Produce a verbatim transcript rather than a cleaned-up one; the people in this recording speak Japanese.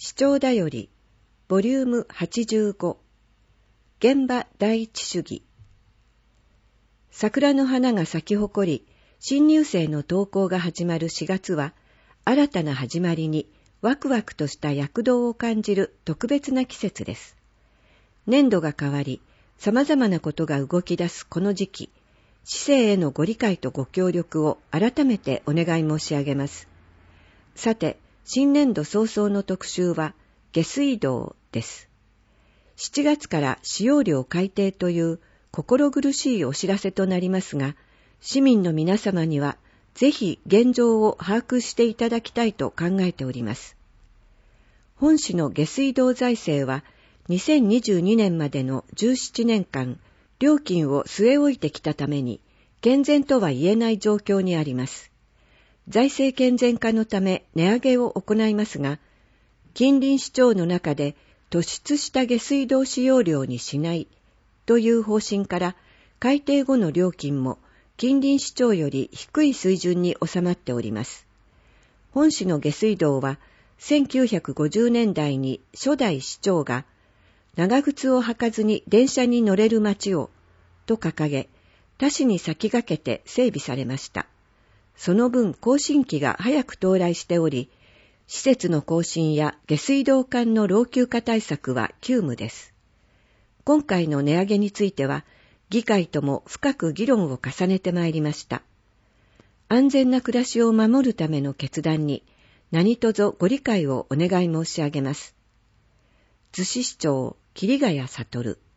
市長だより、ボリュームはちじゅうご、現場第一主義。桜の花が咲き誇り、新入生の登校が始まるしがつは、新たな始まりにワクワクとした躍動を感じる特別な季節です。年度が変わり、様々なことが動き出すこの時期、市政へのご理解とご協力を改めてお願い申し上げます。さて、新年度早々の特集は、下水道です。しちがつから使用料改定という心苦しいお知らせとなりますが、市民の皆様にはぜひ現状を把握していただきたいと考えております。本市の下水道財政はにせんにじゅうにねんまでのじゅうななねんかん、料金を据え置いてきたために、健全とは言えない状況にあります。財政健全化のため値上げを行いますが、近隣市町の中で突出した下水道使用量にしないという方針から改定後の料金も近隣市町より低い水準に収まっております。本市の下水道はせんきゅうひゃくごじゅうねんだいに初代市長が長靴を履かずに電車に乗れる街をと掲げ、他市に先駆けて整備されました。その分更新期が早く到来しており、施設の更新や下水道管の老朽化対策は急務です。今回の値上げについては、議会とも深く議論を重ねてまいりました。安全な暮らしを守るための決断に、何卒ご理解をお願い申し上げます。逗子市長、桐ヶ谷悟。